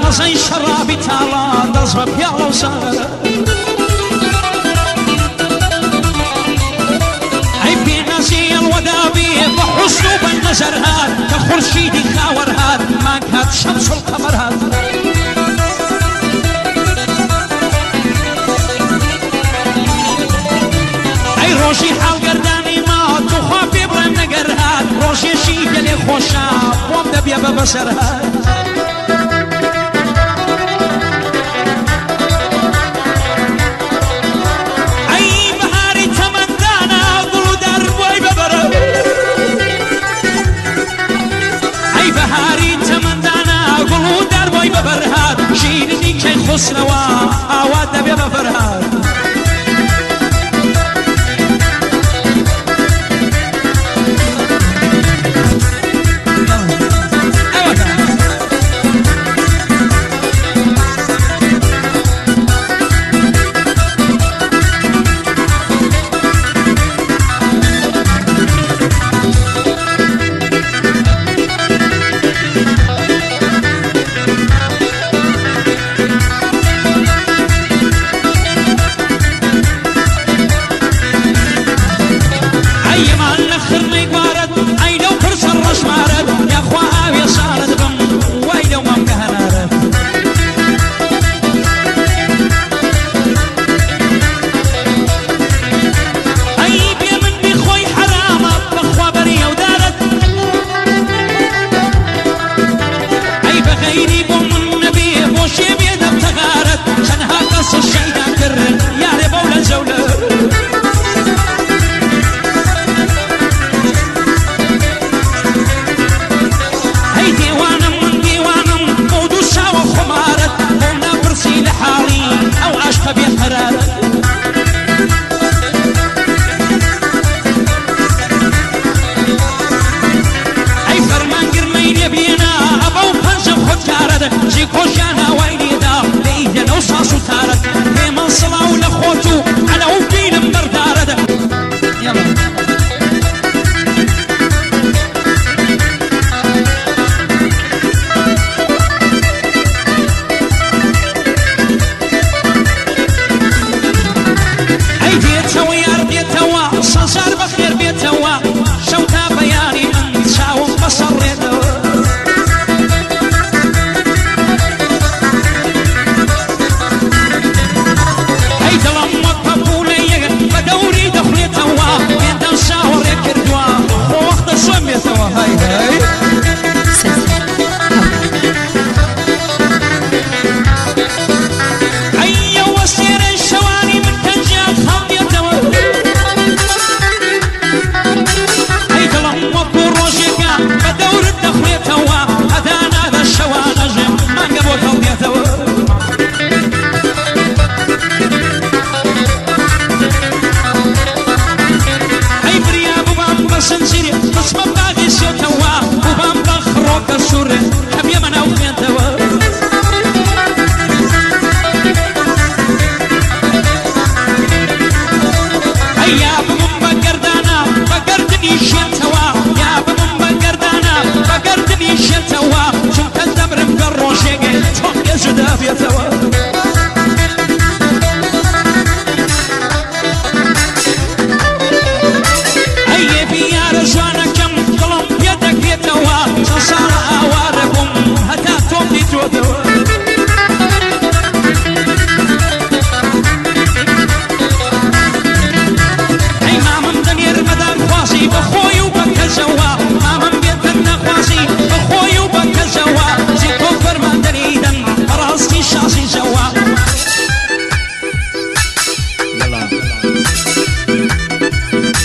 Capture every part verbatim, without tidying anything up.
مزەی شەڕابی تاڵا دەست بە پیاڵە و سارە ئەی پێناسێ ئەڵوەداوێ بە حوسن و بە نەزەر هات کە خورشیدی خاوەر هات مانگ هات شەمس القەمەر هات ئەی ڕۆژی حاڵگەردانی ماوە توخوا پێ بڵێم نەگەر هات ڕۆژێشی گەلێ خۆشە بۆم دەبێ بە بەسەر هات شیرینی کەی خسنەوە ئاوا دەبێ بە فەرهاد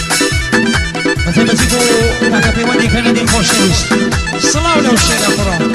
مثل ما تيجوا هذا في ودي كندي خوشيش صلاة ولا وشينا فرا